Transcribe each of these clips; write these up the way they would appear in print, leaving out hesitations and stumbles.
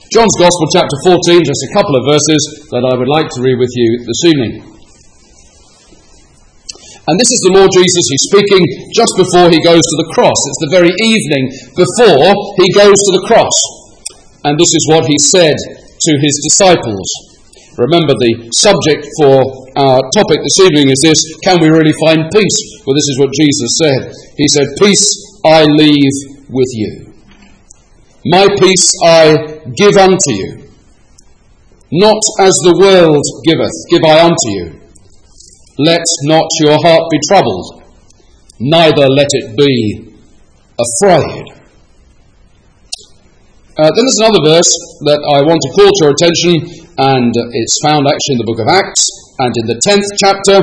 John's Gospel, chapter 14, just a couple of verses that I would like to read with you this evening. And this is the Lord Jesus. He's speaking just before he goes to the cross. It's the very evening before he goes to the cross. And this is what he said to his disciples. Remember, the subject for our topic this evening is this: can we really find peace? Well, this is what Jesus said. He said, "Peace I leave with you. My peace I give unto you. Not as the world giveth, give I unto you. Let not your heart be troubled, neither let it be afraid." Then there's another verse that I want to call to your attention, and it's found actually in the book of Acts and in the 10th chapter.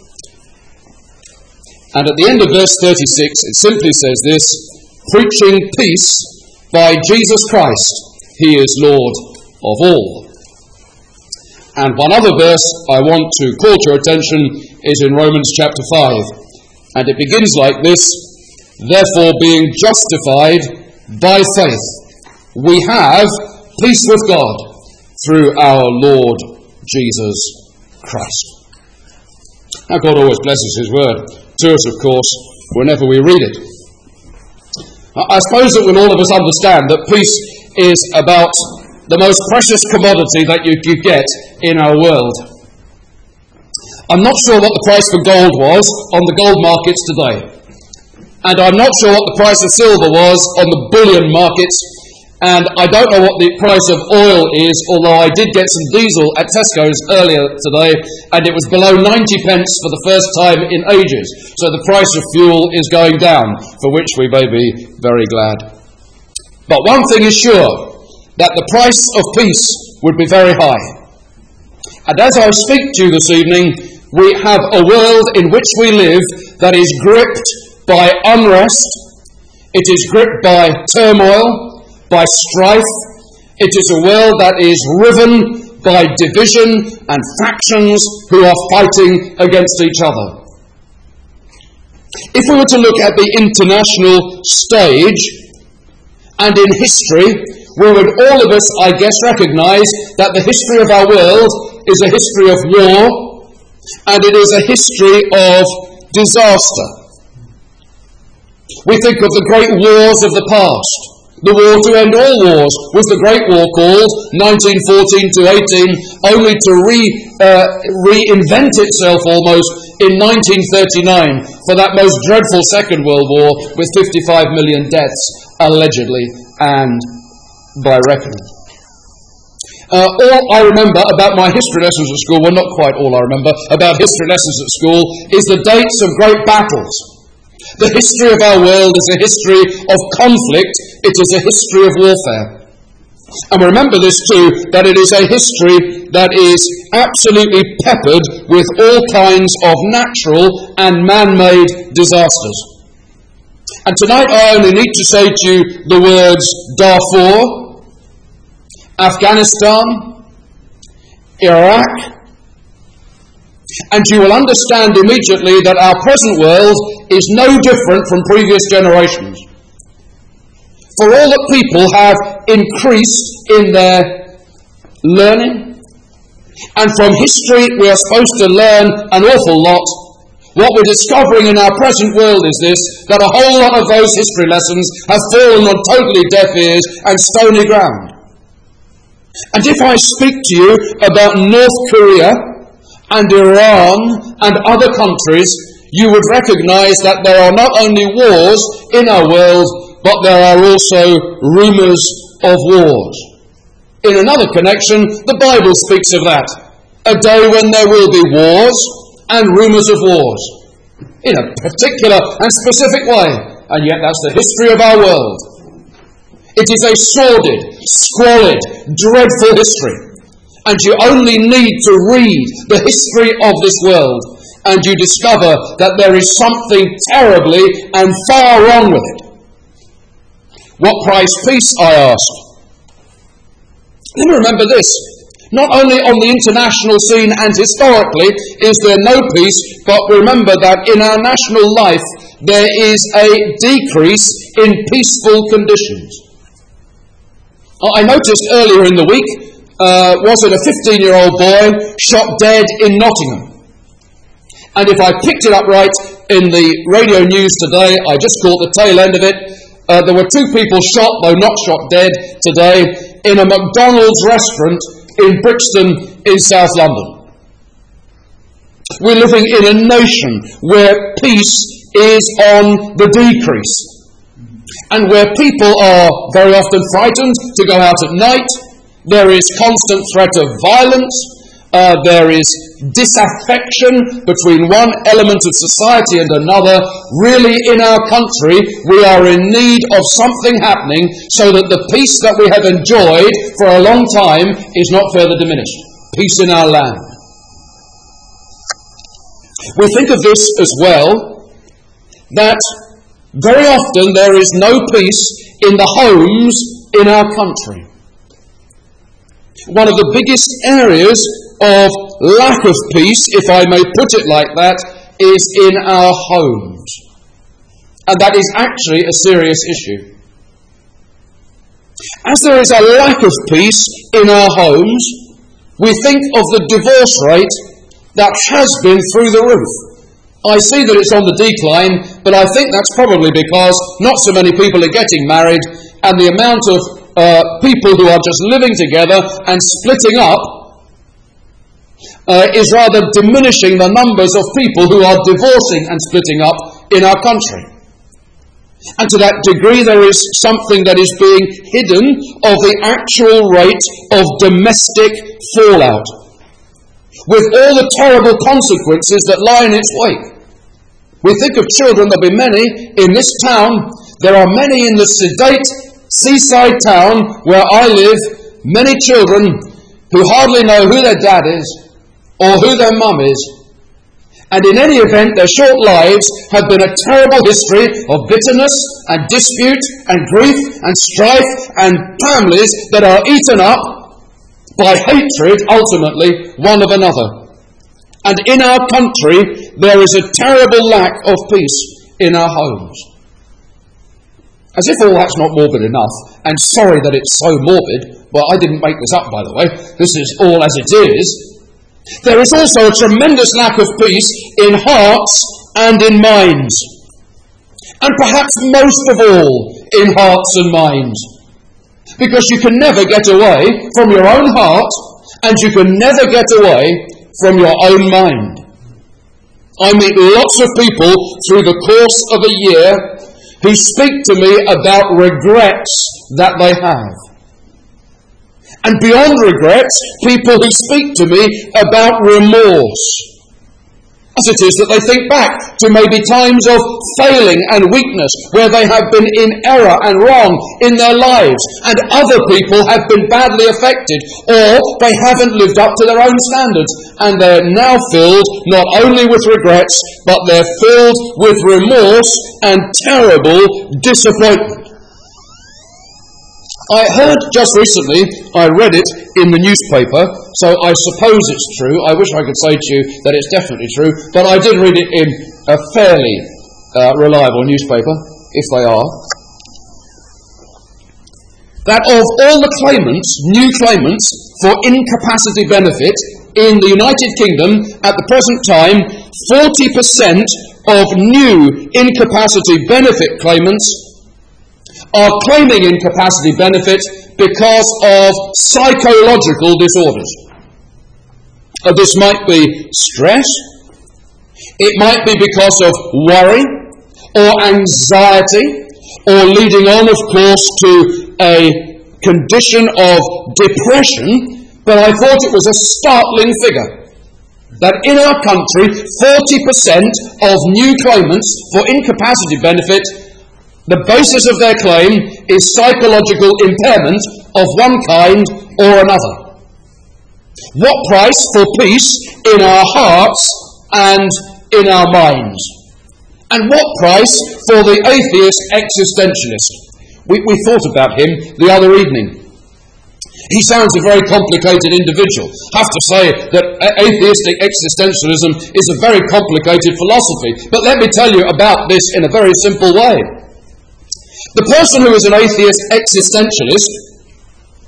And at the end of verse 36, it simply says this: "Preaching peace by Jesus Christ, he is Lord of all." And one other verse I want to call to your attention is in Romans chapter 5. And it begins like this: "Therefore, being justified by faith, we have peace with God through our Lord Jesus Christ." Now, God always blesses his word to us, of course, whenever we read it. I suppose that when all of us understand that peace is about the most precious commodity that you get in our world. I'm not sure what the price for gold was on the gold markets today. And I'm not sure what the price of silver was on the bullion markets. And I don't know what the price of oil is, although I did get some diesel at Tesco's earlier today, and it was below 90 pence for the first time in ages. So the price of fuel is going down, for which we may be very glad. But one thing is sure, that the price of peace would be very high. And as I speak to you this evening, we have a world in which we live that is gripped by unrest. It is gripped by turmoil, by strife. It is a world that is riven by division and factions who are fighting against each other. If we were to look at the international stage and in history, we would all of us, I guess, recognize that the history of our world is a history of war, and it is a history of disaster. We think of the great wars of the past. The war to end all wars was the Great War called 1914 to 18, only to reinvent itself almost in 1939 for that most dreadful Second World War with 55 million deaths, allegedly, and by reckoning. All I remember about my history lessons at school, well, not quite all I remember about history lessons at school, is the dates of great battles. The history of our world is a history of conflict. It is a history of warfare. And remember this too, that it is a history that is absolutely peppered with all kinds of natural and man-made disasters. And tonight I only need to say to you the words Darfur, Afghanistan, Iraq, and you will understand immediately that our present world is no different from previous generations. For all that people have increased in their learning, and from history we are supposed to learn an awful lot, what we're discovering in our present world is this: that a whole lot of those history lessons have fallen on totally deaf ears and stony ground. And if I speak to you about North Korea and Iran and other countries, you would recognize that there are not only wars in our world, but there are also rumours of wars. In another connection, the Bible speaks of that. A day when there will be wars and rumours of wars. In a particular and specific way. And yet that's the history of our world. It is a sordid, squalid, dreadful history. And you only need to read the history of this world, and you discover that there is something terribly and far wrong with it. What price peace, I ask? Let me remember this. Not only on the international scene and historically is there no peace, but remember that in our national life there is a decrease in peaceful conditions. I noticed earlier in the week, was it a 15-year-old boy shot dead in Nottingham? And if I picked it up right in the radio news today, I just caught the tail end of it. There were 2 people shot, though not shot dead, today in a McDonald's restaurant in Brixton in South London. We're living in a nation where peace is on the decrease, and where people are very often frightened to go out at night. There is constant threat of violence. There is disaffection between one element of society and another. Really, in our country, we are in need of something happening so that the peace that we have enjoyed for a long time is not further diminished. Peace in our land. We think of this as well, that very often there is no peace in the homes in our country. One of the biggest areas of lack of peace, if I may put it like that, is in our homes. And that is actually a serious issue. As there is a lack of peace in our homes, we think of the divorce rate that has been through the roof. I see that it's on the decline, but I think that's probably because not so many people are getting married, and the amount of people who are just living together and splitting up is rather diminishing the numbers of people who are divorcing and splitting up in our country. And to that degree, there is something that is being hidden of the actual rate of domestic fallout, with all the terrible consequences that lie in its wake. We think of children. There'll be many in this town. There are many in the sedate seaside town where I live, many children who hardly know who their dad is or who their mum is. And in any event, their short lives have been a terrible history of bitterness and dispute and grief and strife and families that are eaten up by hatred, ultimately, one of another. And in our country, there is a terrible lack of peace in our homes. As if all that's not morbid enough, and sorry that it's so morbid, well, I didn't make this up, by the way, this is all as it is. There is also a tremendous lack of peace in hearts and in minds. And perhaps most of all, in hearts and minds. Because you can never get away from your own heart, and you can never get away from your own mind. I meet lots of people through the course of a year who speak to me about regrets that they have. And beyond regrets, people who speak to me about remorse. As it is that they think back to maybe times of failing and weakness where they have been in error and wrong in their lives, and other people have been badly affected, or they haven't lived up to their own standards, and they're now filled not only with regrets, but they're filled with remorse and terrible disappointment. I heard just recently, I read it in the newspaper, so I suppose it's true. I wish I could say to you that it's definitely true, but I did read it in a fairly reliable newspaper, if they are, that of all the claimants, new claimants, for incapacity benefit in the United Kingdom at the present time, 40% of new incapacity benefit claimants are claiming incapacity benefit because of psychological disorders. This might be stress, it might be because of worry or anxiety, or leading on, of course, to a condition of depression, but I thought it was a startling figure that in our country, 40% of new claimants for incapacity benefit, the basis of their claim is psychological impairment of one kind or another. What price for peace in our hearts and in our minds? And what price for the atheist existentialist? We thought about him the other evening. He sounds a very complicated individual. I have to say that atheistic existentialism is a very complicated philosophy. But let me tell you about this in a very simple way. The person who is an atheist existentialist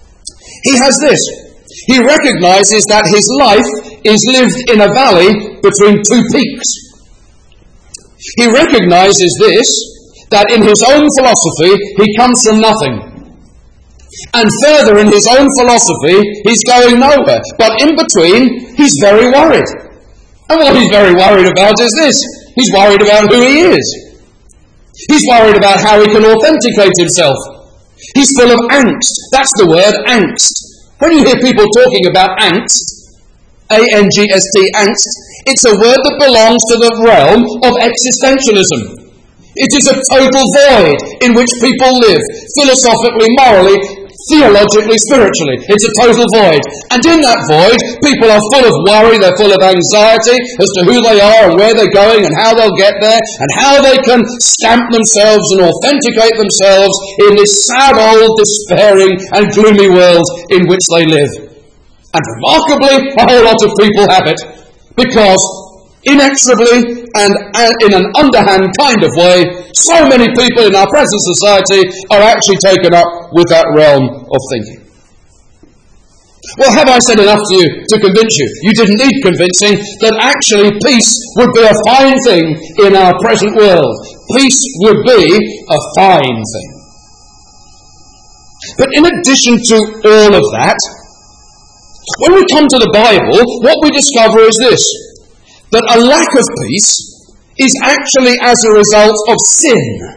He has this. He recognizes that his life is lived in a valley between two peaks. He recognizes this, that in his own philosophy he comes from nothing. And further, in his own philosophy, he's going nowhere. But in between, he's very worried. And what he's very worried about is this. He's worried about who he is. He's worried about how he can authenticate himself. He's full of angst. That's the word, angst. When you hear people talking about angst, A-N-G-S-T, angst, it's a word that belongs to the realm of existentialism. It is a total void in which people live, philosophically, morally, theologically, spiritually. It's a total void. And in that void, people are full of worry, they're full of anxiety as to who they are and where they're going and how they'll get there and how they can stamp themselves and authenticate themselves in this sad, old, despairing and gloomy world in which they live. And remarkably, a whole lot of people have it, because inexorably and in an underhand kind of way, so many people in our present society are actually taken up with that realm of thinking. Well, have I said enough to you to convince you? You didn't need convincing that actually peace would be a fine thing in our present world. Peace would be a fine thing. But in addition to all of that, when we come to the Bible, what we discover is this, that a lack of peace is actually as a result of sin.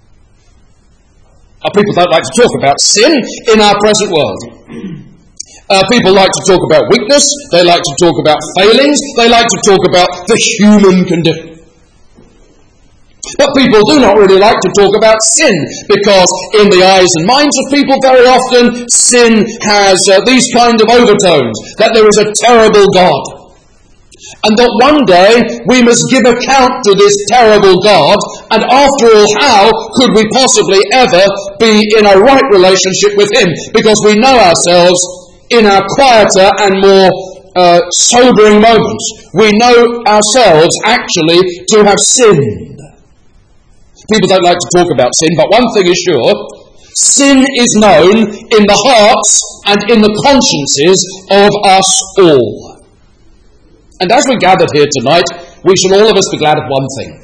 People don't like to talk about sin in our present world. People like to talk about weakness, they like to talk about failings, they like to talk about the human condition. But people do not really like to talk about sin, because in the eyes and minds of people very often, sin has these kind of overtones, that there is a terrible God. And that one day we must give account to this terrible God, and after all, how could we possibly ever be in a right relationship with him? Because we know ourselves in our quieter and more sobering moments. We know ourselves actually to have sinned. People don't like to talk about sin, but one thing is sure, sin is known in the hearts and in the consciences of us all. And as we gathered here tonight, we shall all of us be glad of one thing.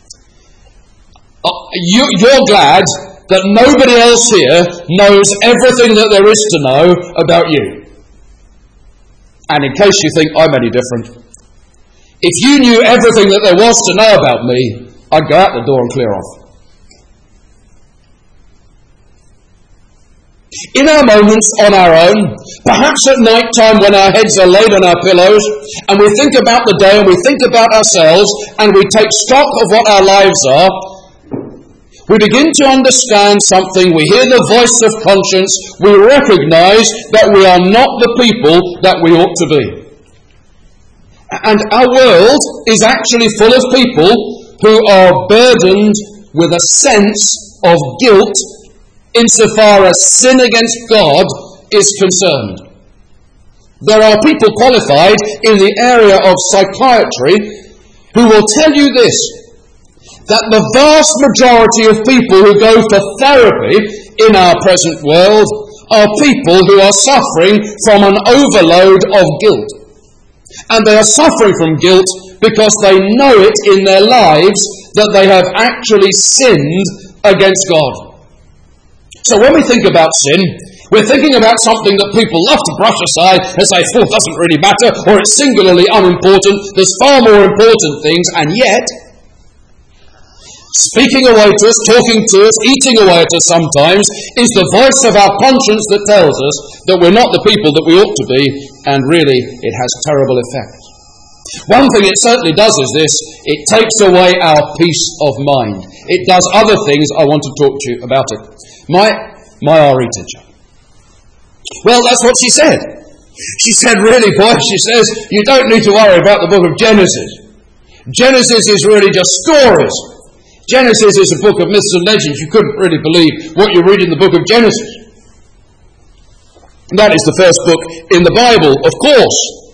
You're glad that nobody else here knows everything that there is to know about you. And in case you think I'm any different, if you knew everything that there was to know about me, I'd go out the door and clear off. In our moments on our own, perhaps at night time when our heads are laid on our pillows and we think about the day and we think about ourselves and we take stock of what our lives are, we begin to understand something, we hear the voice of conscience, we recognize that we are not the people that we ought to be. And our world is actually full of people who are burdened with a sense of guilt insofar as sin against God is concerned. There are people qualified in the area of psychiatry who will tell you this, that the vast majority of people who go for therapy in our present world are people who are suffering from an overload of guilt. And they are suffering from guilt because they know it in their lives that they have actually sinned against God. So when we think about sin, we're thinking about something that people love to brush aside and say, oh, it doesn't really matter, or it's singularly unimportant. There's far more important things, and yet, speaking away to us, talking to us, eating away at us sometimes, is the voice of our conscience that tells us that we're not the people that we ought to be, and really it has terrible effect. One thing it certainly does is this, it takes away our peace of mind. It does other things. I want to talk to you about it. My RE teacher. Well, that's what she said. She said, really, boy, she says, you don't need to worry about the book of Genesis. Genesis is really just stories. Genesis is a book of myths and legends. You couldn't really believe what you read in the book of Genesis. And that is the first book in the Bible, of course.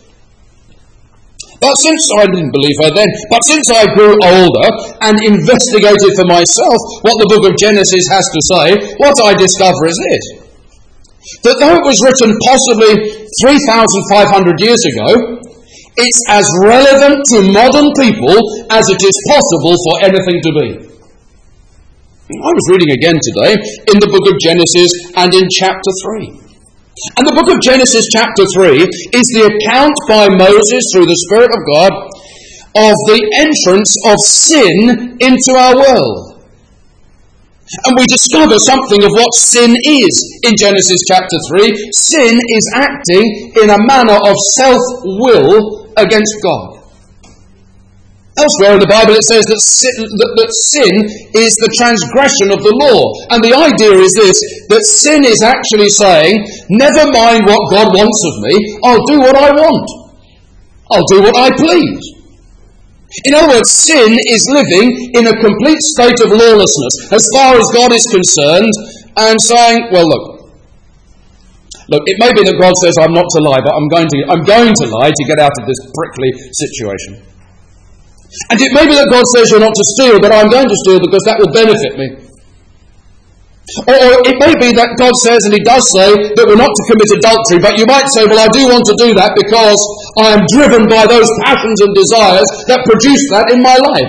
But since I didn't believe her then, but since I grew older and investigated for myself what the book of Genesis has to say, what I discover is this, that though it was written possibly 3,500 years ago, it's as relevant to modern people as it is possible for anything to be. I was reading again today in the book of Genesis and in chapter 3. And the book of Genesis chapter 3 is the account by Moses through the Spirit of God of the entrance of sin into our world. And we discover something of what sin is in Genesis chapter 3. Sin is acting in a manner of self-will against God. Elsewhere in the Bible it says that sin is the transgression of the law. And the idea is this, that sin is actually saying, never mind what God wants of me, I'll do what I want. I'll do what I please. In other words, sin is living in a complete state of lawlessness as far as God is concerned, and saying, well, look, it may be that God says I'm not to lie, but I'm going to lie to get out of this prickly situation. And it may be that God says you're not to steal, but I'm going to steal because that will benefit me. Or it may be that God says, and He does say, that we're not to commit adultery, but you might say, well, I do want to do that because I am driven by those passions and desires that produce that in my life.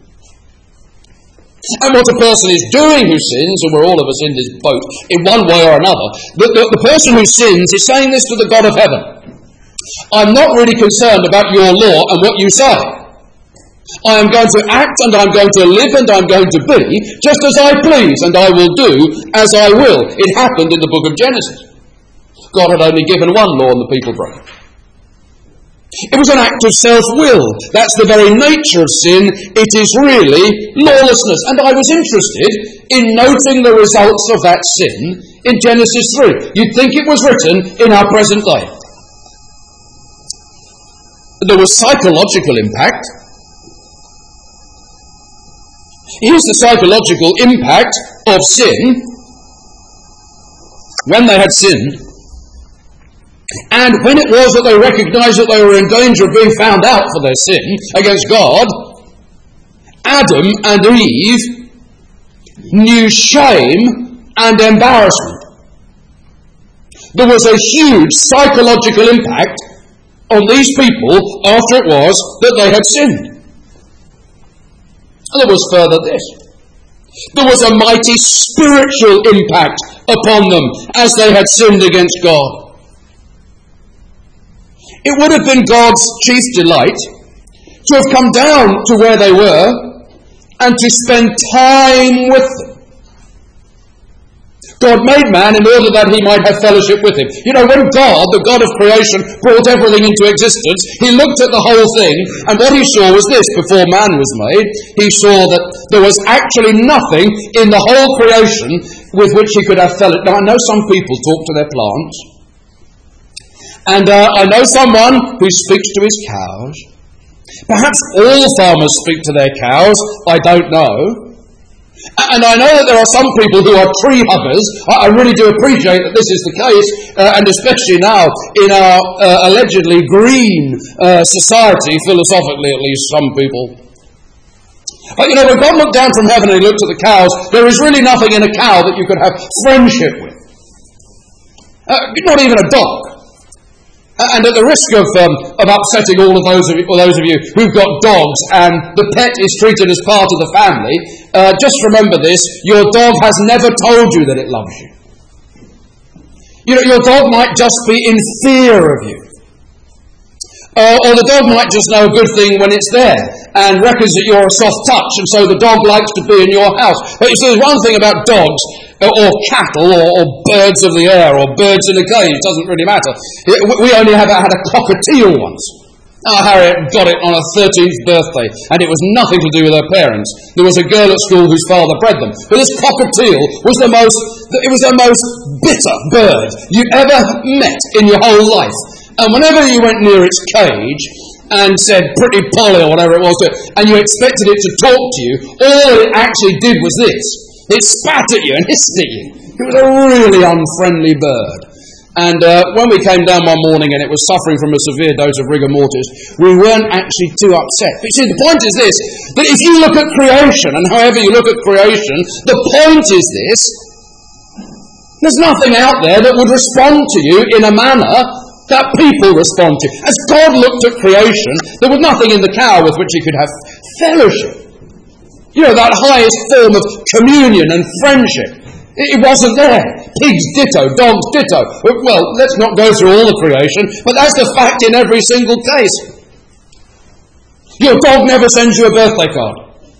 And what a person is doing who sins, and we're all of us in this boat in one way or another, the person who sins is saying this to the God of heaven. I'm not really concerned about your law and what you say. I am going to act and I'm going to live and I'm going to be just as I please, and I will do as I will. It happened in the book of Genesis. God had only given one law and the people broke it. It was an act of self-will. That's the very nature of sin. It is really lawlessness. And I was interested in noting the results of that sin in Genesis 3. You'd think it was written in our present day. There was psychological impact. Here's the psychological impact of sin when they had sinned, and when it was that they recognized that they were in danger of being found out for their sin against God. Adam and Eve knew shame and embarrassment. There was a huge psychological impact on these people after it was that they had sinned. And there was further this. There was a mighty spiritual impact upon them as they had sinned against God. It would have been God's chief delight to have come down to where they were and to spend time with them. God made man in order that he might have fellowship with him. You know, when God, the God of creation, brought everything into existence, he looked at the whole thing, and what he saw was this: before man was made, he saw that there was actually nothing in the whole creation with which he could have fellowship. Now, I know some people talk to their plants, and I know someone who speaks to his cows. Perhaps all farmers speak to their cows, I don't know. And I know that there are some people who are tree huggers. I really do appreciate that this is the case, and especially now in our allegedly green society, philosophically at least, some people. But you know, when God looked down from heaven and he looked at the cows, there is really nothing in a cow that you could have friendship with. Not even a dog. And at the risk of upsetting all of those of you who've got dogs and the pet is treated as part of the family, just remember this: your dog has never told you that it loves you. You know, your dog might just be in fear of you. Or the dog might just know a good thing when it's there and reckons that you're a soft touch, and so the dog likes to be in your house. But you see, there's one thing about dogs, or cattle, or birds of the air, or birds in a cage, it doesn't really matter. We only had a cockatiel once. Our Harriet got it on her 13th birthday, and it was nothing to do with her parents. There was a girl at school whose father bred them. But this cockatiel was the most bitter bird you ever met in your whole life. And whenever you went near its cage and said "Pretty Polly" or whatever it was, and you expected it to talk to you, all it actually did was this: it spat at you and hissed at you. It was a really unfriendly bird. And when we came down one morning and it was suffering from a severe dose of rigor mortis, we weren't actually too upset. But you see, the point is this: that if you look at creation, and however you look at creation, the point is this: There's nothing out there that would respond to you in a manner that people respond to. As God looked at creation, there was nothing in the cow with which he could have fellowship. You know, that highest form of communion and friendship. It wasn't there. Pigs ditto, dogs ditto. Well, let's not go through all the creation, but that's the fact in every single case. Your dog never sends you a birthday card.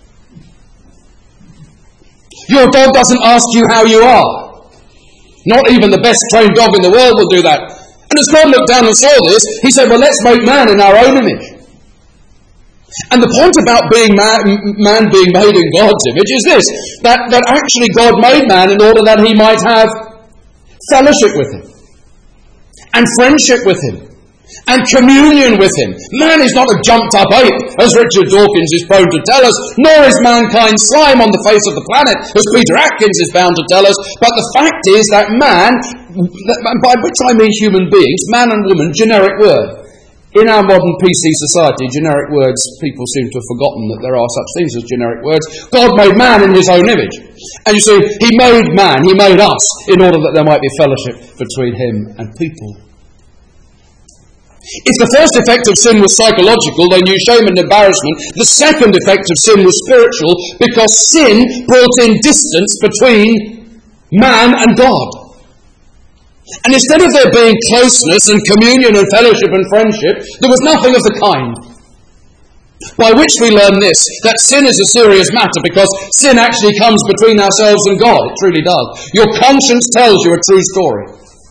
Your dog doesn't ask you how you are. Not even the best trained dog in the world will do that. And as God looked down and saw this, he said, well, let's make man in our own image. And the point about being man being made in God's image is this, that actually God made man in order that he might have fellowship with him, and friendship with him, and communion with him. Man is not a jumped-up ape, as Richard Dawkins is prone to tell us, nor is mankind slime on the face of the planet, as Peter Atkins is bound to tell us. But the fact is that man, by which I mean human beings, man and woman, generic word. In our modern PC society, generic words, people seem to have forgotten that there are such things as generic words. God made man in his own image. And you see, he made man, he made us, in order that there might be fellowship between him and people. If the first effect of sin was psychological, they knew shame and embarrassment. The second effect of sin was spiritual, because sin brought in distance between man and God. And instead of there being closeness and communion and fellowship and friendship, there was nothing of the kind. By which we learn this, that sin is a serious matter, because sin actually comes between ourselves and God. It truly does. Your conscience tells you a true story.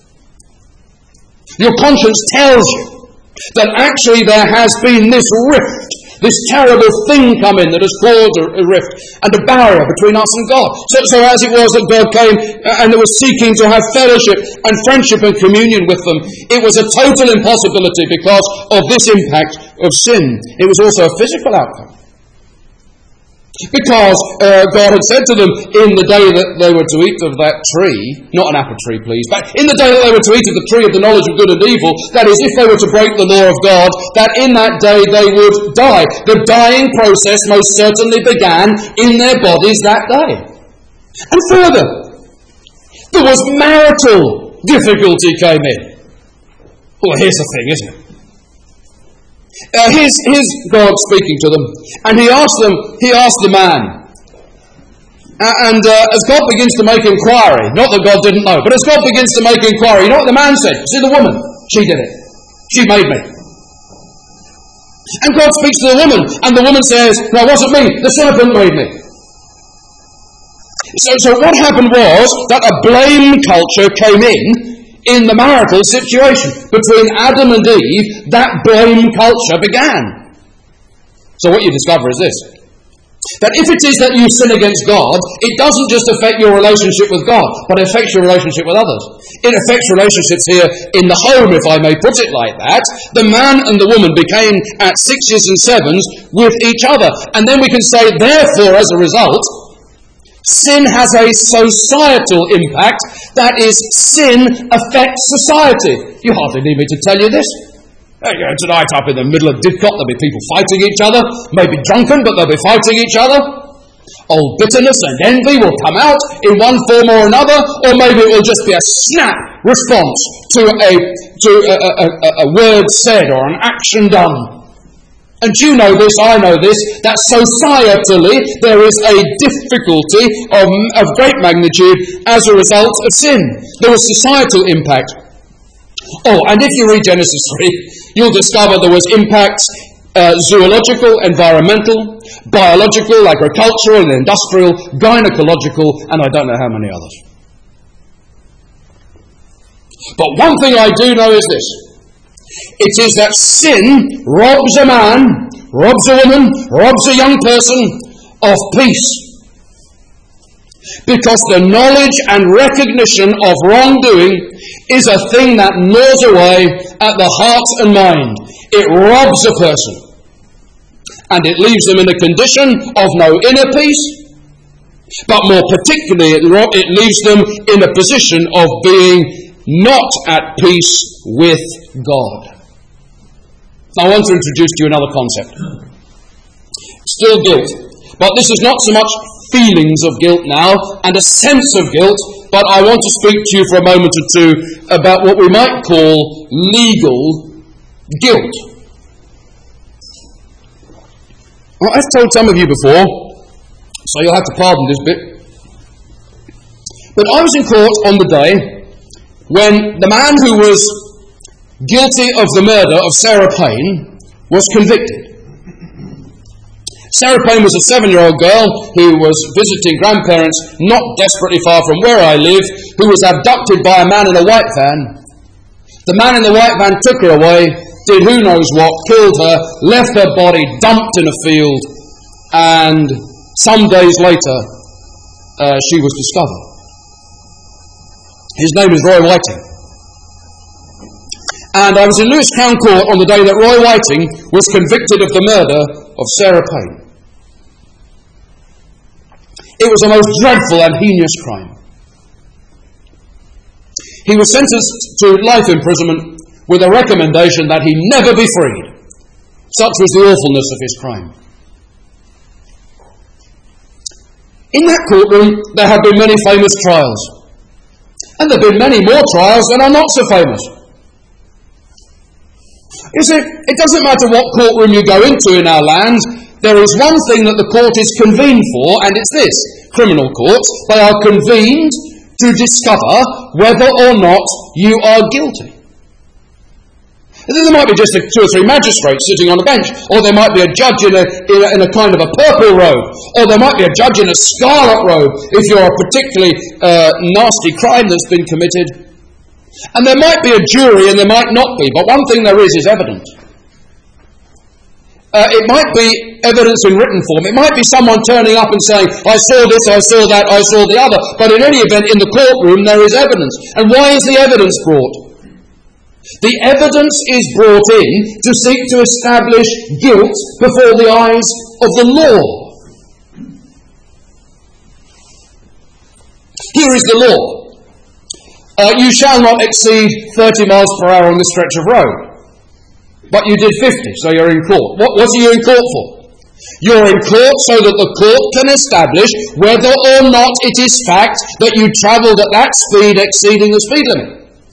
Your conscience tells you that actually there has been this rift, this terrible thing come in that has caused a rift and a barrier between us and God. So as it was that God came and was seeking to have fellowship and friendship and communion with them, it was a total impossibility because of this impact of sin. It was also a physical outcome. Because God had said to them in the day that they were to eat of that tree, not an apple tree please, but in the day that they were to eat of the tree of the knowledge of good and evil, that is, if they were to break the law of God, that in that day they would die. The dying process most certainly began in their bodies that day. And further, there was marital difficulty came in. Well, here's the thing, isn't it? Here's God speaking to them, and he asked the man, and as God begins to make inquiry, not that God didn't know, but as God begins to make inquiry, you know what the man said? See, the woman, she did it. She made me. And God speaks to the woman, and the woman says, no, it wasn't me, the serpent made me. So what happened was that a blame culture came in the marital situation. Between Adam and Eve, that blame culture began. So what you discover is this, that if it is that you sin against God, it doesn't just affect your relationship with God, but it affects your relationship with others. It affects relationships here in the home, if I may put it like that. The man and the woman became at 6s and 7s with each other. And then we can say, therefore, as a result, sin has a societal impact. That is, sin affects society. You hardly need me to tell you this. Tonight up in the middle of Didcot, there'll be people fighting each other, maybe drunken, but they'll be fighting each other. Old bitterness and envy will come out in one form or another, or maybe it will just be a snap response to a word said or an action done. And you know this, I know this, that societally there is a difficulty of great magnitude as a result of sin. There was societal impact. Oh, and if you read Genesis 3, you'll discover there was impacts zoological, environmental, biological, agricultural and industrial, gynecological, and I don't know how many others. But one thing I do know is this. It is that sin robs a man, robs a woman, robs a young person of peace. Because the knowledge and recognition of wrongdoing is a thing that gnaws away at the heart and mind. It robs a person. And it leaves them in a condition of no inner peace. But more particularly, it leaves them in a position of being not at peace with God. I want to introduce to you another concept. Still guilt. But this is not so much feelings of guilt now and a sense of guilt, but I want to speak to you for a moment or two about what we might call legal guilt. Well, I've told some of you before, so you'll have to pardon this bit, but I was in court on the day when the man who was guilty of the murder of Sarah Payne was convicted. Sarah Payne was a 7-year-old girl who was visiting grandparents not desperately far from where I live, who was abducted by a man in a white van. The man in the white van took her away, did who knows what, killed her, left her body dumped in a field, and some days later she was discovered. His name is Roy Whiting. And I was in Lewis Crown Court on the day that Roy Whiting was convicted of the murder of Sarah Payne. It was a most dreadful and heinous crime. He was sentenced to life imprisonment with a recommendation that he never be freed. Such was the awfulness of his crime. In that courtroom there have been many famous trials. And there have been many more trials that are not so famous. You see, it doesn't matter what courtroom you go into in our land, there is one thing that the court is convened for, and it's this. Criminal courts, they are convened to discover whether or not you are guilty. There might be just 2 or 3 magistrates sitting on a bench, or there might be a judge in a kind of a purple robe, or there might be a judge in a scarlet robe if you're a particularly nasty crime that's been committed. And there might be a jury and there might not be, but one thing there is evidence. It might be evidence in written form. It might be someone turning up and saying, I saw this, I saw that, I saw the other. But in any event, in the courtroom there is evidence. And why is the evidence brought? The evidence is brought in to seek to establish guilt before the eyes of the law. Here is the law. You shall not exceed 30 miles per hour on this stretch of road. But you did 50, so you're in court. What are you in court for? You're in court so that the court can establish whether or not it is fact that you travelled at that speed exceeding the speed limit.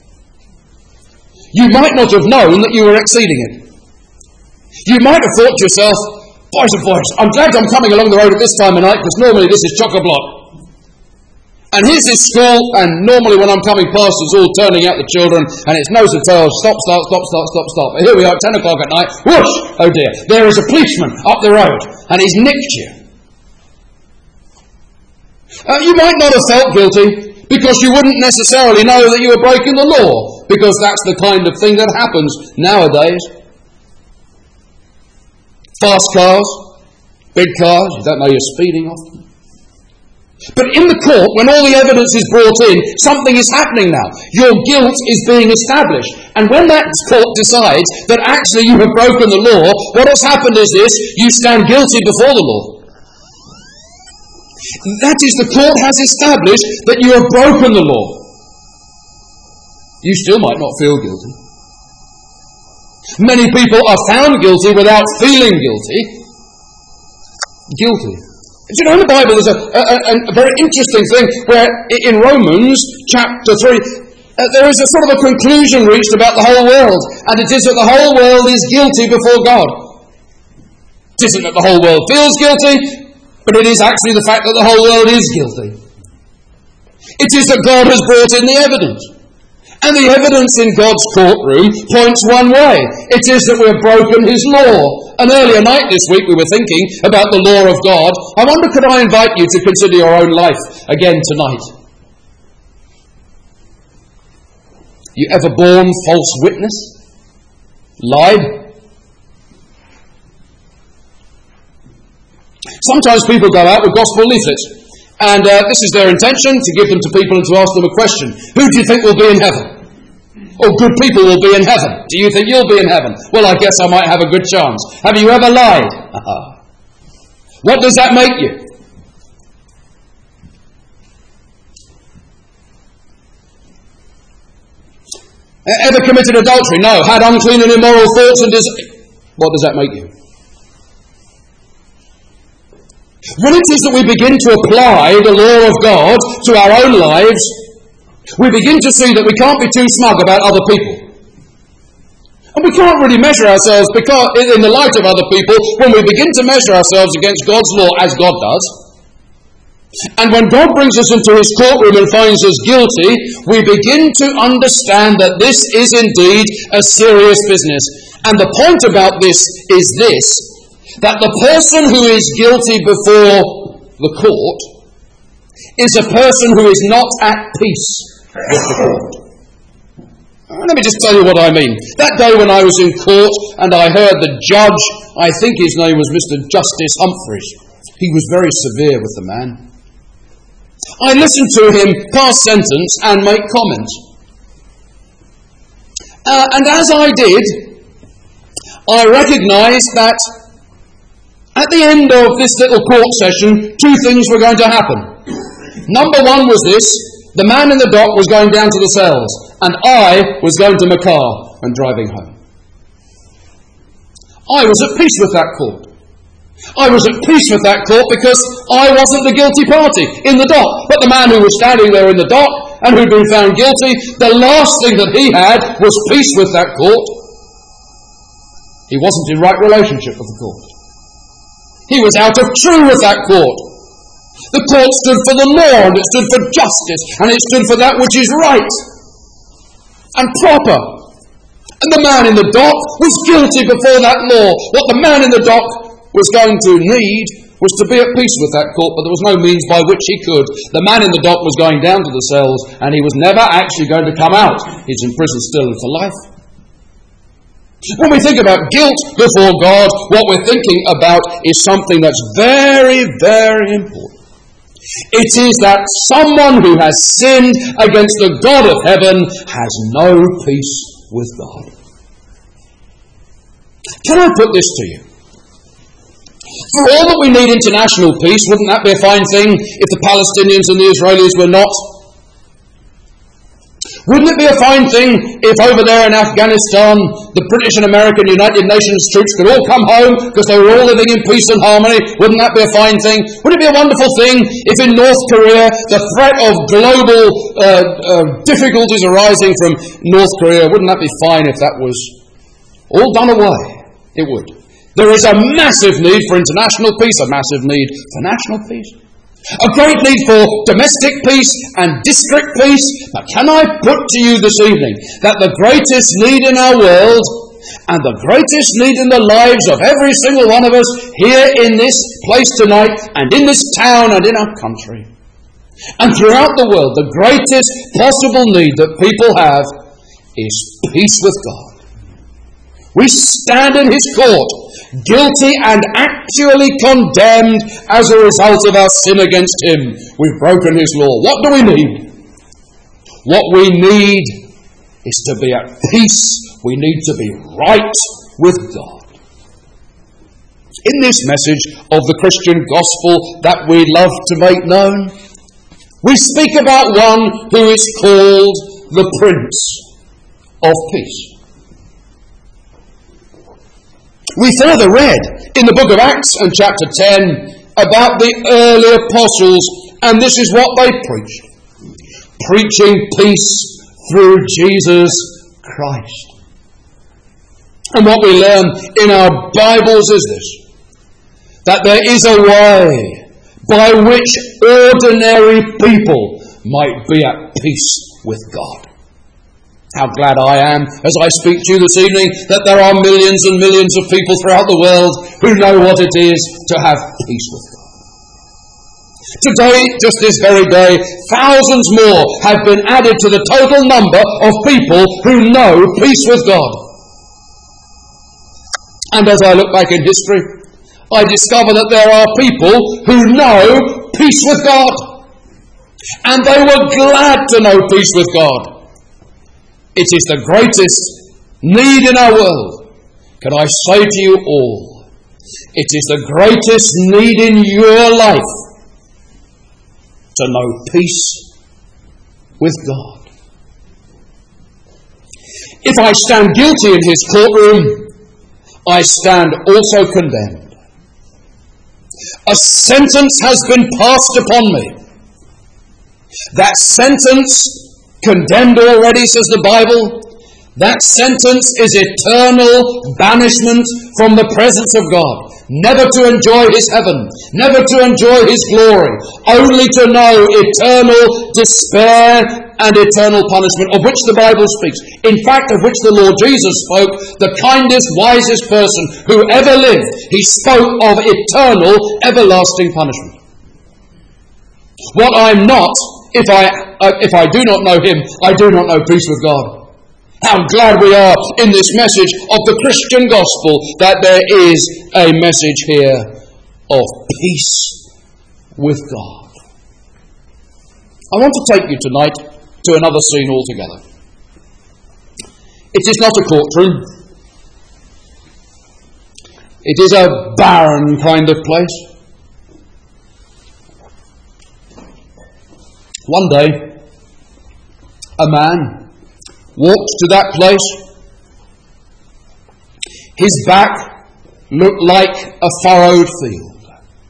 You might not have known that you were exceeding it. You might have thought to yourself, boys and boys, I'm glad I'm coming along the road at this time of night because normally this is chock-a-block. And here's this school, and normally when I'm coming past, it's all turning out the children, and it's nose to tail, stop, start, stop, start, stop, stop. But here we are at 10 o'clock at night, whoosh, oh dear, there is a policeman up the road, and he's nicked you. You might not have felt guilty, because you wouldn't necessarily know that you were breaking the law, because that's the kind of thing that happens nowadays. Fast cars, big cars, you don't know you're speeding often. But in the court, when all the evidence is brought in, something is happening now. Your guilt is being established. And when that court decides that actually you have broken the law, what has happened is this: you stand guilty before the law. That is, the court has established that you have broken the law. You still might not feel guilty. Many people are found guilty without feeling guilty. Guilty. You know, in the Bible there's a very interesting thing where in Romans chapter 3 there is a sort of a conclusion reached about the whole world, and it is that the whole world is guilty before God. It isn't that the whole world feels guilty, but it is actually the fact that the whole world is guilty. It is that God has brought in the evidence. And the evidence in God's courtroom points one way. It is that we have broken His law. And earlier night this week we were thinking about the law of God. I wonder, could I invite you to consider your own life again tonight? You ever borne false witness? Lied? Sometimes people go out with gospel leaflets. And this is their intention, to give them to people and to ask them a question. Who do you think will be in heaven? Or good people will be in heaven. Do you think you'll be in heaven? Well, I guess I might have a good chance. Have you ever lied? What does that make you? Ever committed adultery? No. Had unclean and immoral thoughts and desires? What does that make you? When it is that we begin to apply the law of God to our own lives, we begin to see that we can't be too smug about other people. And we can't really measure ourselves because, in the light of other people, when we begin to measure ourselves against God's law as God does. And when God brings us into his courtroom and finds us guilty, we begin to understand that this is indeed a serious business. And the point about this is this, that the person who is guilty before the court is a person who is not at peace with the court. Let me just tell you what I mean. That day when I was in court and I heard the judge, I think his name was Mr. Justice Humphreys. He was very severe with the man. I listened to him pass sentence and make comments. And as I did, I recognised that at the end of this little court session, two things were going to happen. Number one was this: the man in the dock was going down to the cells, and I was going to Makar and driving home. I was at peace with that court. I was at peace with that court because I wasn't the guilty party in the dock. But the man who was standing there in the dock and who'd been found guilty, the last thing that he had was peace with that court. He wasn't in right relationship with the court. He was out of tune with that court. The court stood for the law, and it stood for justice, and it stood for that which is right and proper. And the man in the dock was guilty before that law. What the man in the dock was going to need was to be at peace with that court, but there was no means by which he could. The man in the dock was going down to the cells, and he was never actually going to come out. He's in prison still for life. When we think about guilt before God, what we're thinking about is something that's very, very important. It is that someone who has sinned against the God of heaven has no peace with God. Can I put this to you? For all that we need international peace, wouldn't that be a fine thing if the Palestinians and the Israelis were not? Wouldn't it be a fine thing if over there in Afghanistan the British and American United Nations troops could all come home because they were all living in peace and harmony? Wouldn't that be a fine thing? Would it be a wonderful thing if in North Korea the threat of global difficulties arising from North Korea, wouldn't that be fine if that was all done away? It would. There is a massive need for international peace, a massive need for national peace. A great need for domestic peace and district peace. But can I put to you this evening that the greatest need in our world and the greatest need in the lives of every single one of us here in this place tonight and in this town and in our country and throughout the world, the greatest possible need that people have is peace with God. We stand in his court, guilty and actually condemned as a result of our sin against him. We've broken his law. What do we need? What we need is to be at peace. We need to be right with God. In this message of the Christian gospel that we love to make known, we speak about one who is called the Prince of Peace. We further read in the book of Acts and chapter 10 about the early apostles, and this is what they preached. Preaching peace through Jesus Christ. And what we learn in our Bibles is this, that there is a way by which ordinary people might be at peace with God. How glad I am, as I speak to you this evening, that there are millions and millions of people throughout the world who know what it is to have peace with God. Today, just this very day, thousands more have been added to the total number of people who know peace with God. And as I look back in history, I discover that there are people who know peace with God. And they were glad to know peace with God. It is the greatest need in our world. Can I say to you all, it is the greatest need in your life to know peace with God. If I stand guilty in his courtroom, I stand also condemned. A sentence has been passed upon me. That sentence, condemned already, says the Bible, that sentence is eternal banishment from the presence of God. Never to enjoy His heaven, never to enjoy His glory, only to know eternal despair and eternal punishment, of which the Bible speaks. In fact, of which the Lord Jesus spoke, the kindest, wisest person who ever lived. He spoke of eternal, everlasting punishment. What I'm not, if I do not know Him, I do not know peace with God. How glad we are in this message of the Christian gospel that there is a message here of peace with God. I want to take you tonight to another scene altogether. It is not a courtroom. It is a barren kind of place. One day, a man walked to that place. His back looked like a furrowed field.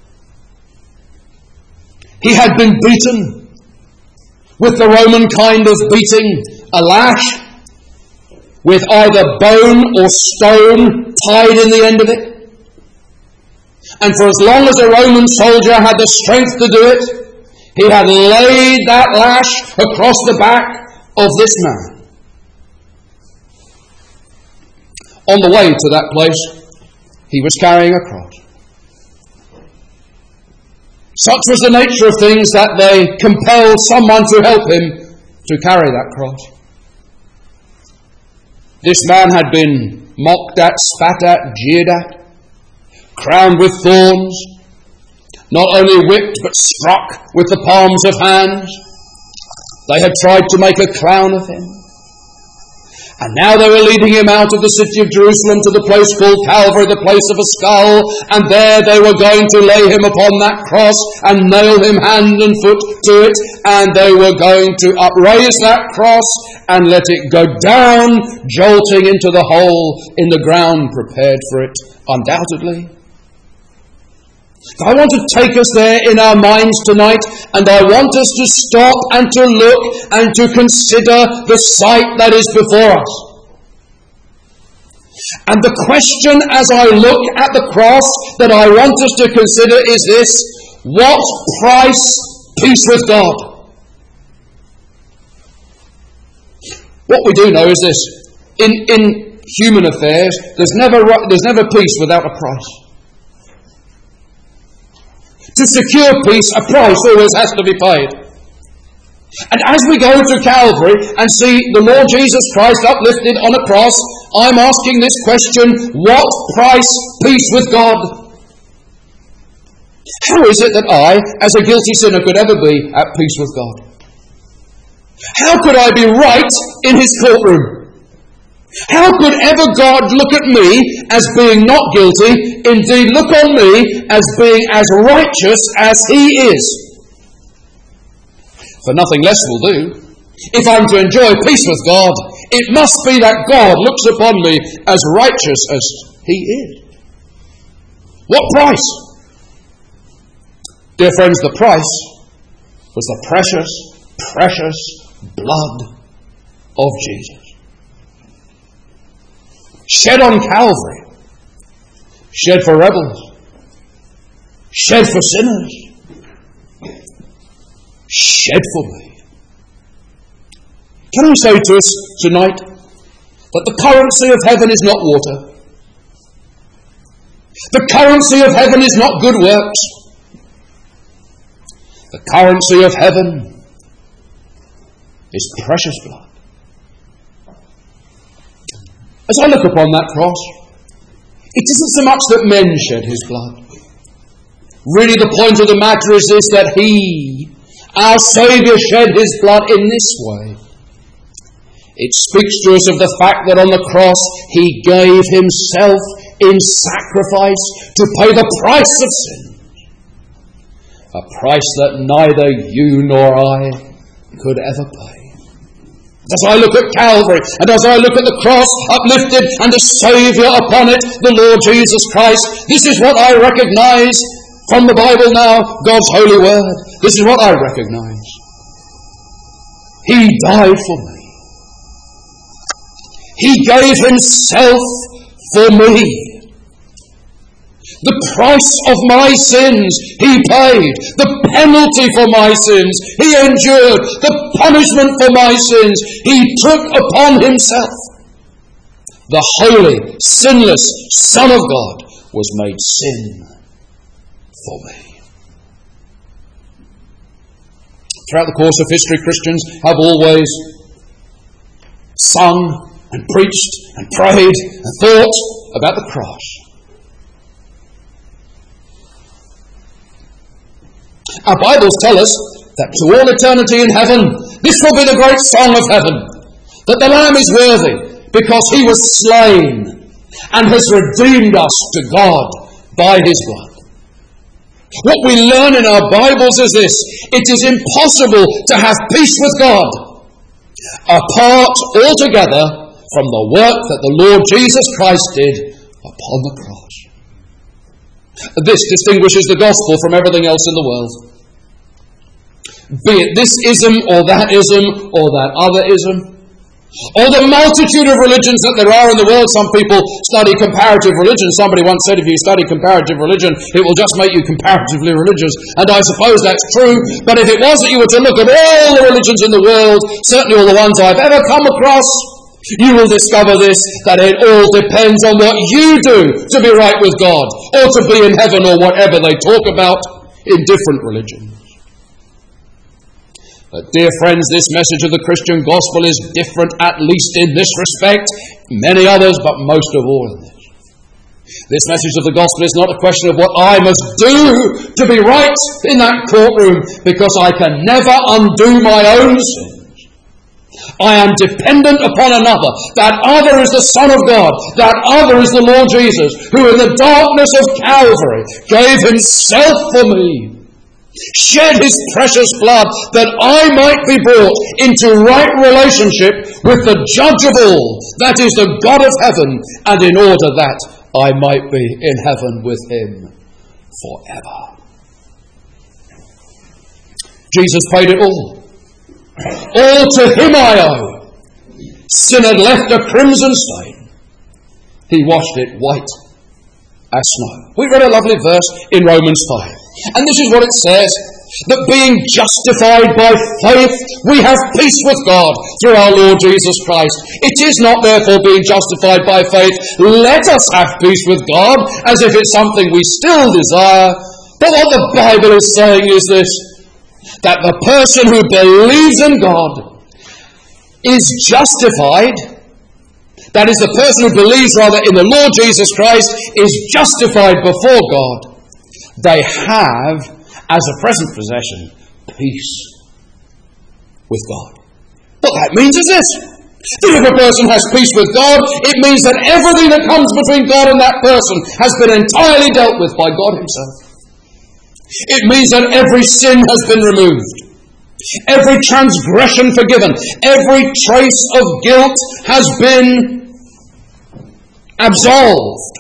He had been beaten with the Roman kind of beating, a lash with either bone or stone tied in the end of it. And for as long as a Roman soldier had the strength to do it, he had laid that lash across the back of this man. On the way to that place, he was carrying a cross. Such was the nature of things that they compelled someone to help him to carry that cross. This man had been mocked at, spat at, jeered at, crowned with thorns, not only whipped but struck with the palms of hands. They had tried to make a clown of him. And now they were leading him out of the city of Jerusalem to the place called Calvary, the place of a skull, and there they were going to lay him upon that cross and nail him hand and foot to it, and they were going to upraise that cross and let it go down, jolting into the hole in the ground prepared for it, undoubtedly. I want to take us there in our minds tonight, and I want us to stop and to look and to consider the sight that is before us. And the question as I look at the cross that I want us to consider is this: what price peace with God? What we do know is this: in human affairs, there's never peace without a price. To secure peace, a price always has to be paid. And as we go to Calvary and see the Lord Jesus Christ uplifted on a cross, I'm asking this question: what price peace with God? How is it that I, as a guilty sinner, could ever be at peace with God? How could I be right in His courtroom? How could ever God look at me as being not guilty, indeed look on me as being as righteous as He is? For nothing less will do. If I'm to enjoy peace with God, it must be that God looks upon me as righteous as He is. What price? Dear friends, the price was the precious, precious blood of Jesus. Shed on Calvary, shed for rebels, shed for sinners, shed for me. Can I say to us tonight that the currency of heaven is not water? The currency of heaven is not good works. The currency of heaven is precious blood. As I look upon that cross, it isn't so much that men shed His blood. Really the point of the matter is this: that He, our Saviour, shed His blood in this way. It speaks to us of the fact that on the cross He gave Himself in sacrifice to pay the price of sin. A price that neither you nor I could ever pay. As I look at Calvary, and as I look at the cross uplifted and the Saviour upon it, the Lord Jesus Christ, this is what I recognize from the Bible now, God's holy word, this is what I recognize. He died for me. He gave himself for me. The price of my sins he paid. The penalty for my sins he endured. The punishment for my sins he took upon himself. The holy, sinless Son of God was made sin for me. Throughout the course of history, Christians have always sung and preached and prayed and thought about the cross. Our Bibles tell us that to all eternity in heaven, this will be the great song of heaven, that the Lamb is worthy because he was slain and has redeemed us to God by his blood. What we learn in our Bibles is this: it is impossible to have peace with God apart altogether from the work that the Lord Jesus Christ did upon the cross. This distinguishes the gospel from everything else in the world. Be it this ism or that ism or that other ism, or the multitude of religions that there are in the world. Some people study comparative religion. Somebody once said, if you study comparative religion, it will just make you comparatively religious. And I suppose that's true. But if it was that you were to look at all the religions in the world, certainly all the ones I've ever come across, you will discover this, that it all depends on what you do to be right with God, or to be in heaven, or whatever they talk about in different religions. But dear friends, this message of the Christian gospel is different, at least in this respect. Many others, but most of all in this. This message of the gospel is not a question of what I must do to be right in that courtroom, because I can never undo my own sins. I am dependent upon another. That other is the Son of God. That other is the Lord Jesus, who in the darkness of Calvary gave himself for me, shed his precious blood, that I might be brought into right relationship with the Judge of all, that is the God of heaven, and in order that I might be in heaven with him forever. Jesus paid it all. All to him I owe. Sin had left a crimson stain. He washed it white as snow. We read a lovely verse in Romans 5. And this is what it says: that being justified by faith, we have peace with God through our Lord Jesus Christ. It is not therefore being justified by faith, let us have peace with God, as if it's something we still desire. But what the Bible is saying is this: that the person who believes in God is justified. That is, the person who believes rather in the Lord Jesus Christ is justified before God. They have, as a present possession, peace with God. What that means is this: that if a person has peace with God, it means that everything that comes between God and that person has been entirely dealt with by God himself. It means that every sin has been removed, every transgression forgiven, every trace of guilt has been absolved.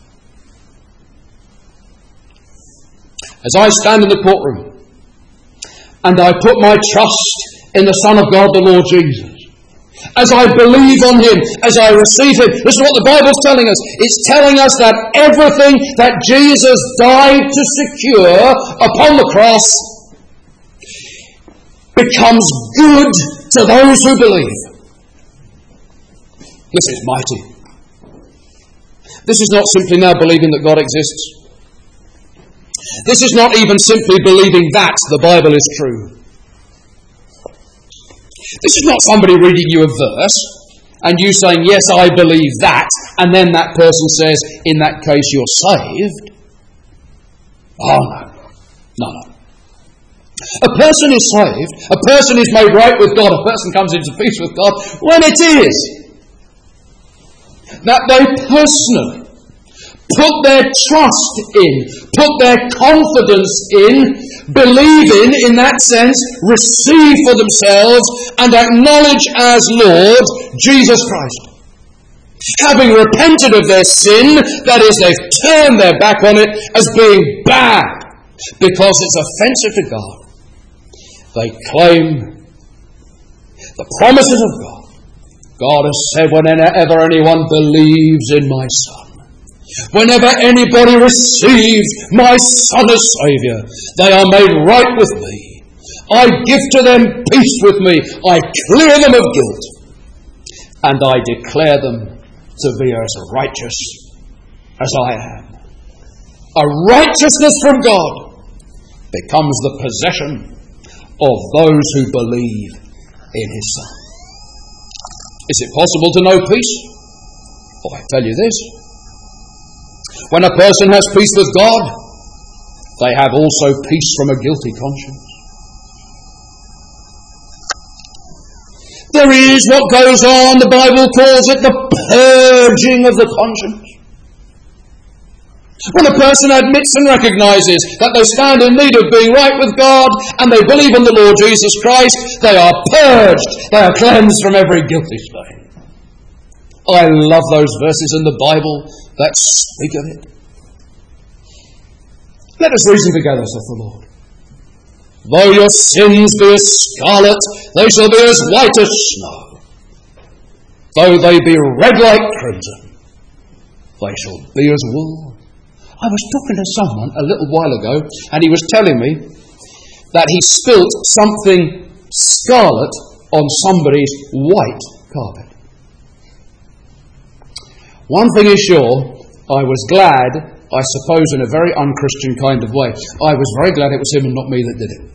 As I stand in the courtroom and I put my trust in the Son of God, the Lord Jesus, as I believe on him, as I receive him, this is what the Bible's telling us. It's telling us that everything that Jesus died to secure upon the cross becomes good to those who believe. This is mighty. This is not simply now believing that God exists. This is not even simply believing that the Bible is true. This is not somebody reading you a verse and you saying, yes, I believe that, and then that person says, in that case you're saved. Oh no. A person is saved, a person is made right with God, a person comes into peace with God when it is that they personally put their trust in, put their confidence in, believe in that sense, receive for themselves and acknowledge as Lord Jesus Christ. Having repented of their sin, that is, they've turned their back on it as being bad, because it's offensive to God. They claim the promises of God. God has said, whenever anyone believes in my Son, whenever anybody receives my Son as Saviour, they are made right with me. I give to them peace with me. I clear them of guilt. And I declare them to be as righteous as I am. A righteousness from God becomes the possession of those who believe in His Son. Is it possible to know peace? Oh, I tell you this. When a person has peace with God, they have also peace from a guilty conscience. There is what goes on, the Bible calls it the purging of the conscience. When a person admits and recognises that they stand in need of being right with God and they believe in the Lord Jesus Christ, they are purged, they are cleansed from every guilty stain. I love those verses in the Bible that speak of it. Let us reason together, saith the Lord. Though your sins be as scarlet, they shall be as white as snow. Though they be red like crimson, they shall be as wool. I was talking to someone a little while ago, and he was telling me that he spilt something scarlet on somebody's white carpet. One thing is sure, I was glad, I suppose in a very unchristian kind of way, I was very glad it was him and not me that did it.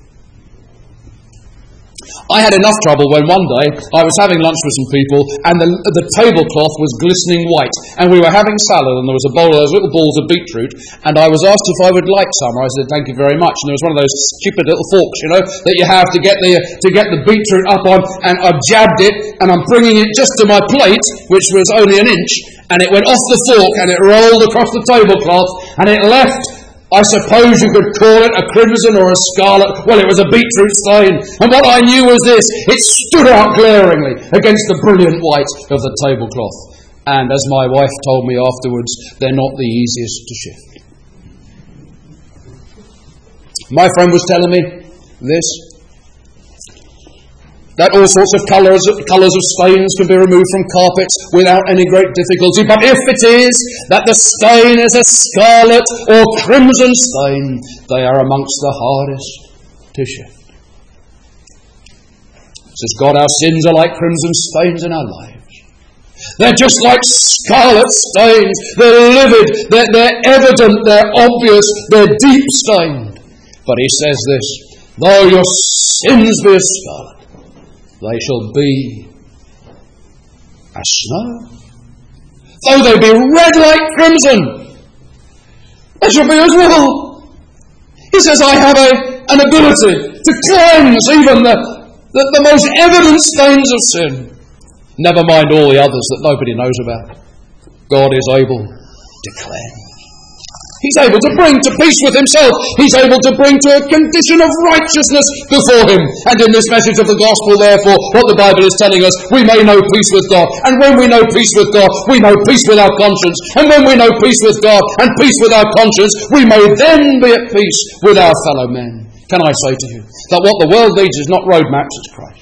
I had enough trouble when one day I was having lunch with some people and the tablecloth was glistening white and we were having salad and there was a bowl of those little balls of beetroot and I was asked if I would like some. I said, thank you very much. And there was one of those stupid little forks, that you have to get the beetroot up on, and I jabbed it and I'm bringing it just to my plate, which was only an inch, and it went off the fork and it rolled across the tablecloth and it left, I suppose you could call it a crimson or a scarlet. Well, it was a beetroot stain. And what I knew was this. It stood out glaringly against the brilliant white of the tablecloth. And as my wife told me afterwards, they're not the easiest to shift. My friend was telling me this, that all sorts of colours of stains can be removed from carpets without any great difficulty. But if it is that the stain is a scarlet or crimson stain, they are amongst the hardest to shift. Says God, our sins are like crimson stains in our lives. They're just like scarlet stains. They're livid, they're evident, they're obvious, they're deep stained. But he says this, though your sins be as scarlet, they shall be as snow. Though they be red like crimson, they shall be as wool. He says, I have an ability to cleanse even the most evident stains of sin. Never mind all the others that nobody knows about. God is able to cleanse. He's able to bring to peace with himself. He's able to bring to a condition of righteousness before him. And in this message of the gospel, therefore, what the Bible is telling us, we may know peace with God. And when we know peace with God, we know peace with our conscience. And when we know peace with God and peace with our conscience, we may then be at peace with our fellow men. Can I say to you that what the world needs is not road maps, it's Christ.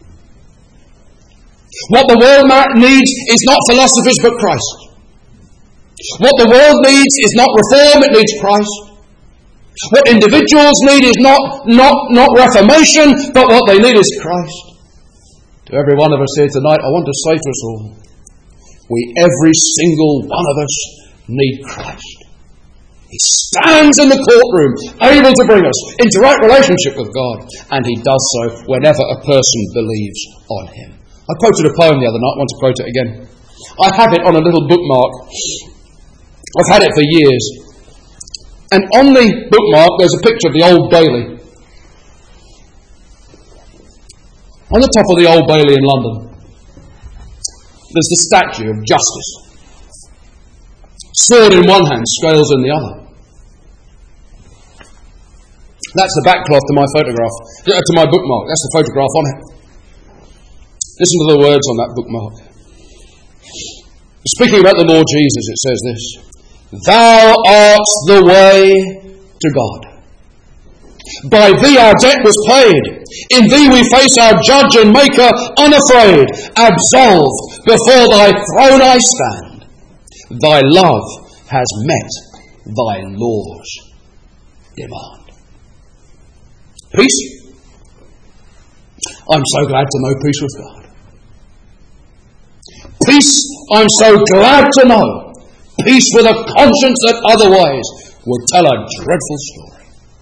What the world needs is not philosophers but Christ. What the world needs is not reform, it needs Christ. What individuals need is not reformation, but what they need is Christ. To every one of us here tonight, I want to say to us all, every single one of us need Christ. He stands in the courtroom, able to bring us into right relationship with God, and he does so whenever a person believes on him. I quoted a poem the other night, I want to quote it again. I have it on a little bookmark. I've had it for years. And on the bookmark there's a picture of the Old Bailey. On the top of the Old Bailey in London there's the statue of Justice. Sword in one hand, scales in the other. That's the backcloth to my photograph, to my bookmark. That's the photograph on it. Listen to the words on that bookmark. Speaking about the Lord Jesus, it says this: Thou art the way to God. By thee our debt was paid. In thee we face our judge and maker unafraid. Absolved, before thy throne I stand. Thy love has met thy law's demand. Peace? I'm so glad to know peace with God. Peace, I'm so glad to know. Peace with a conscience that otherwise would tell a dreadful story.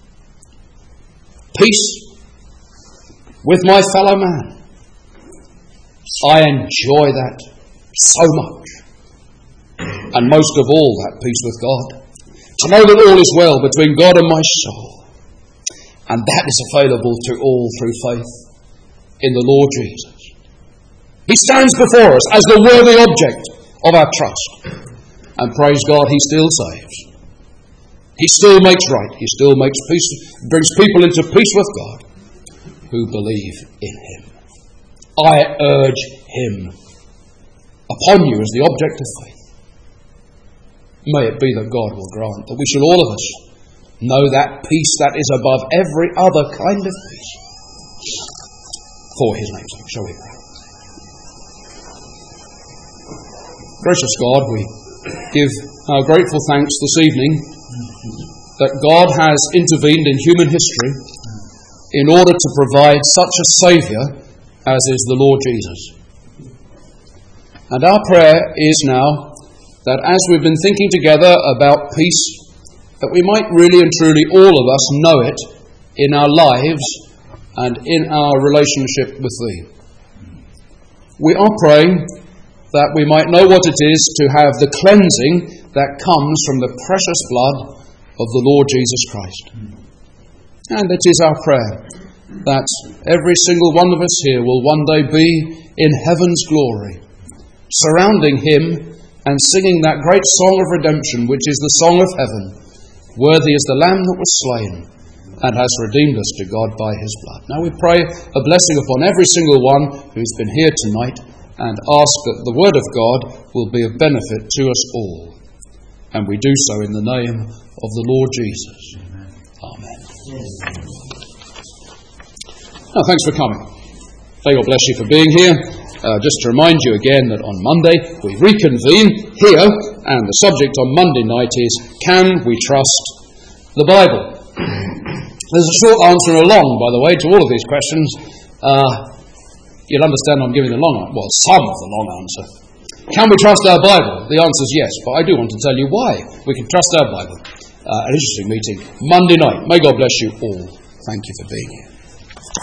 Peace with my fellow man. I enjoy that so much. And most of all, that peace with God. To know that all is well between God and my soul. And that is available to all through faith in the Lord Jesus. He stands before us as the worthy object of our trust. And praise God, He still saves. He still makes right. He still makes peace, brings people into peace with God who believe in Him. I urge Him upon you as the object of faith. May it be that God will grant that we shall all of us know that peace that is above every other kind of peace. For His name's sake, shall we pray? Gracious God, we give our grateful thanks this evening that God has intervened in human history in order to provide such a Saviour as is the Lord Jesus. And our prayer is now that as we've been thinking together about peace, that we might really and truly, all of us, know it in our lives and in our relationship with Thee. We are praying that we might know what it is to have the cleansing that comes from the precious blood of the Lord Jesus Christ. And it is our prayer that every single one of us here will one day be in heaven's glory, surrounding Him and singing that great song of redemption, which is the song of heaven. Worthy is the Lamb that was slain and has redeemed us to God by His blood. Now we pray a blessing upon every single one who's been here tonight, and ask that the Word of God will be of benefit to us all. And we do so in the name of the Lord Jesus. Amen. Now, thanks for coming. May God bless you for being here. Just to remind you again that on Monday we reconvene here, and the subject on Monday night is, can we trust the Bible? There's a short answer and a long, by the way, to all of these questions. You'll understand I'm giving the long answer. Well, some of the long answer. Can we trust our Bible? The answer is yes, but I do want to tell you why we can trust our Bible. An interesting meeting Monday night. May God bless you all. Thank you for being here.